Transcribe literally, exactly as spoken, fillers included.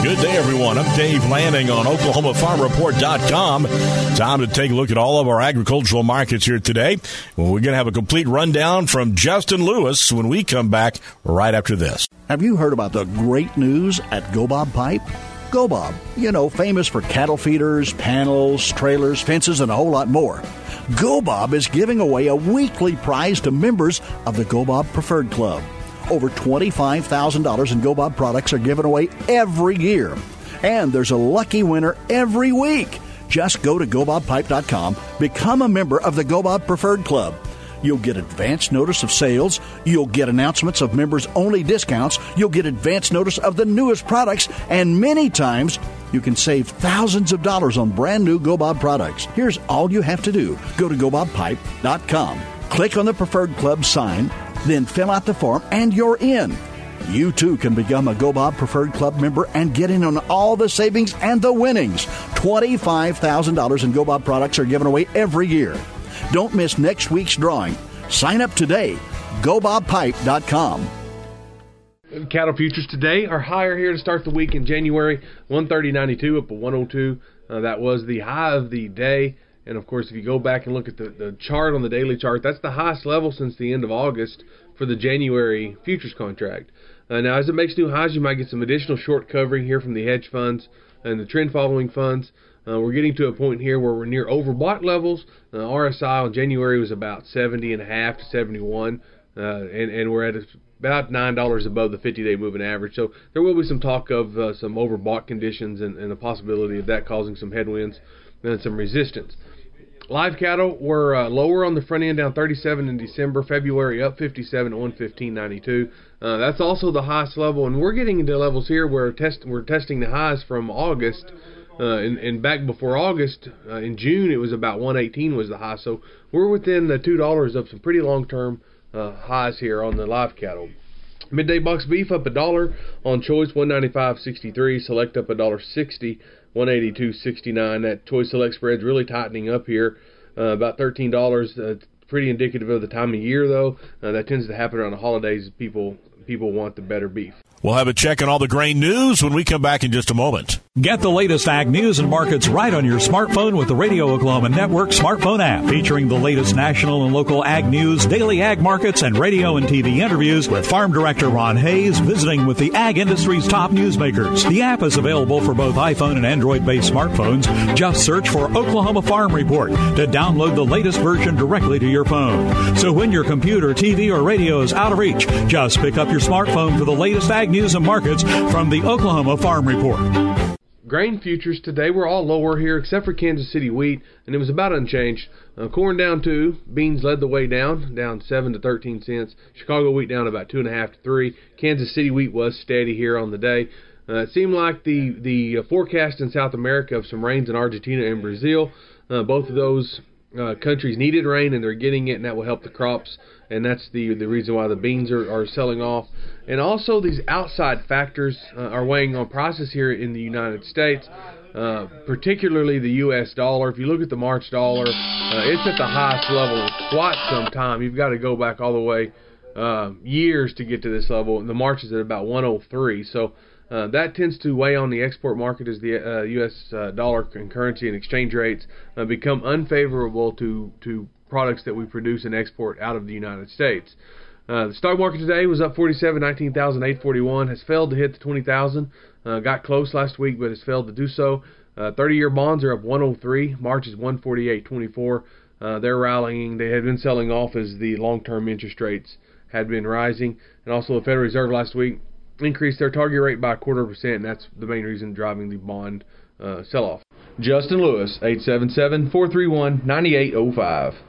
Good day, everyone. I'm Dave Lanning on Oklahoma Farm Report dot com. Time to take a look at all of our agricultural markets here today. Well, we're going to have a complete rundown from Justin Lewis when we come back right after this. Have you heard about the great news at GoBob Pipe? GoBob, you know, famous for cattle feeders, panels, trailers, fences, and a whole lot more. GoBob is giving away a weekly prize to members of the GoBob Preferred Club. Over twenty-five thousand dollars in GoBob products are given away every year. And there's a lucky winner every week. Just go to Go Bob Pipe dot com, become a member of the GoBob Preferred Club. You'll get advance notice of sales. You'll get announcements of members-only discounts. You'll get advance notice of the newest products. And many times, you can save thousands of dollars on brand-new GoBob products. Here's all you have to do. Go to Go Bob Pipe dot com. Click on the Preferred Club sign, then fill out the form, and you're in. You, too, can become a GoBob Preferred Club member and get in on all the savings and the winnings. twenty-five thousand dollars in GoBob products are given away every year. Don't miss next week's drawing. Sign up today. Go Bob Pipe dot com. Cattle futures today are higher here to start the week in January. one thirty ninety-two up at one oh two. Uh, that was the high of the day. And, of course, if you go back and look at the, the chart on the daily chart, that's the highest level since the end of August for the January futures contract. Uh, now, as it makes new highs, you might get some additional short covering here from the hedge funds and the trend-following funds. Uh, we're getting to a point here where we're near overbought levels. Uh, R S I on January was about seventy and a half to seventy-one, uh, and, and we're at about nine dollars above the fifty-day moving average. So there will be some talk of uh, some overbought conditions and, and the possibility of that causing some headwinds and some resistance. Live cattle were uh, lower on the front end, down thirty-seven in December. February up fifty-seven at one fifteen ninety-two. Uh, that's also the highest level, and we're getting into levels here where test, we're testing the highs from August. Uh, and, and back before August, uh, in June, it was about one eighteen was the high. So we're within the two dollars of some pretty long-term uh, highs here on the live cattle. Midday box beef up a dollar on choice, one ninety-five sixty-three. Select up a dollar sixty, one eighty-two sixty-nine. That choice select spread's really tightening up here, uh, about thirteen dollars. Uh, pretty indicative of the time of year, though. Uh, that tends to happen around the holidays. People people want the better beef. We'll have a check on all the grain news when we come back in just a moment. Get the latest ag news and markets right on your smartphone with the Radio Oklahoma Network smartphone app, featuring the latest national and local ag news, daily ag markets, and radio and T V interviews with Farm Director Ron Hayes visiting with the ag industry's top newsmakers. The app is available for both iPhone and Android-based smartphones. Just search for Oklahoma Farm Report to download the latest version directly to your phone. So when your computer, T V, or radio is out of reach, just pick up your smartphone for the latest ag news and markets from the Oklahoma Farm Report. Grain futures today were all lower here except for Kansas City wheat, and it was about unchanged. Uh, corn down two, beans led the way down, down seven to thirteen cents. Chicago wheat down about two and a half to three. Kansas City wheat was steady here on the day. Uh, it seemed like the the forecast in South America of some rains in Argentina and Brazil. Uh, both of those uh, countries needed rain, and they're getting it, and that will help the crops. And that's the the reason why the beans are, are selling off. And also these outside factors uh, are weighing on prices here in the United States, uh, particularly the U S dollar. If you look at the March dollar, uh, it's at the highest level in quite some time. You've got to go back all the way uh, years to get to this level. And the March is at about one oh three. So uh, that tends to weigh on the export market as the uh, U S uh, dollar and currency and exchange rates uh, become unfavorable to to products that we produce and export out of the United States. Uh, the stock market today was up forty-seven, nineteen thousand eight hundred forty-one, has failed to hit the twenty thousand, uh, got close last week but has failed to do so. Uh, thirty-year bonds are up one oh three, March is one forty-eight twenty-four. Uh, they're rallying. They had been selling off as the long-term interest rates had been rising. And also the Federal Reserve last week increased their target rate by a quarter of a percent, and that's the main reason driving the bond uh, sell-off. Justin Lewis, eight seven seven, four three one, nine eight oh five.